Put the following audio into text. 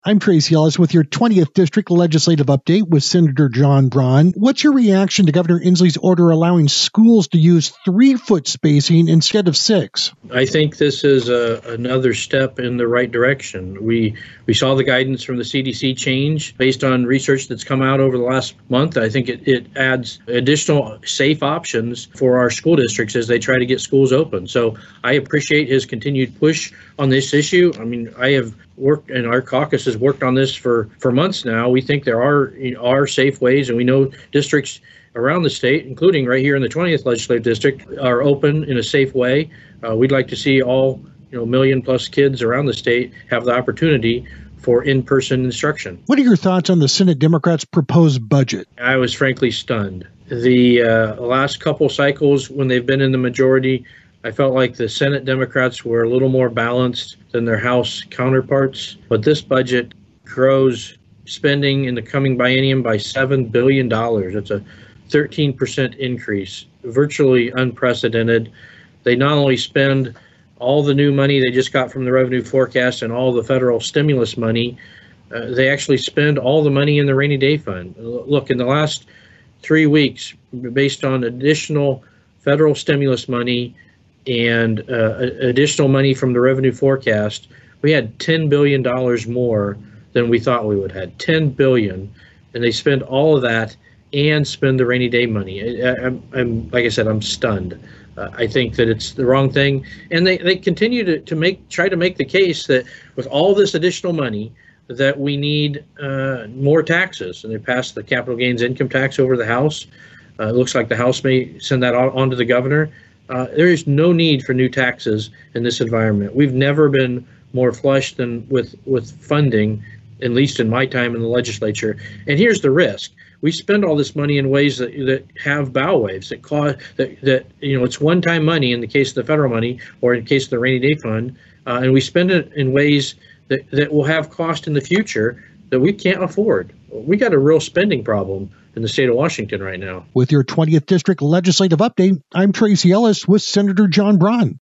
I'm Tracy Ellis with your 20th District Legislative Update with Senator John Braun. What's your reaction to Governor Inslee's order allowing schools to use 3-foot spacing instead of 6? I think this is another step in the right direction. We saw the guidance from the CDC change based on research that's come out over the last month. I think it adds additional safe options for our school districts as they try to get schools open. So I appreciate his continued push on this issue. I mean, I have worked, and our caucus has worked on this for months now. We think there are safe ways, and we know districts around the state, including right here in the 20th Legislative District, are open in a safe way. We'd like to see all million plus kids around the state have the opportunity for in-person instruction. What are your thoughts on the Senate Democrats' proposed budget? I was frankly stunned. The last couple cycles when they've been in the majority, I felt like the Senate Democrats were a little more balanced than their House counterparts, but this budget grows spending in the coming biennium by $7 billion. It's a 13% increase, virtually unprecedented. They not only spend all the new money they just got from the revenue forecast and all the federal stimulus money, they actually spend all the money in the rainy day fund. Look, in the last 3 weeks, based on additional federal stimulus money and additional money from the revenue forecast, we had $10 billion more than we thought we would have. $10 billion, and they spend all of that and spend the rainy day money. I'm like I said, I'm stunned. I think that it's the wrong thing, and they continue to try to make the case that with all this additional money that we need more taxes, and they passed the capital gains income tax over the House. It looks like the House may send that on to the governor. There is no need for new taxes in this environment. We've never been more flush than with funding, at least in my time in the legislature. And here's the risk. We spend all this money in ways that have bow waves, that cause that it's one-time money in the case of the federal money or in the case of the rainy day fund, and we spend it in ways that will have cost in the future that we can't afford. We got a real spending problem in the state of Washington right now. With your 20th District Legislative Update, I'm Tracy Ellis with Senator John Braun.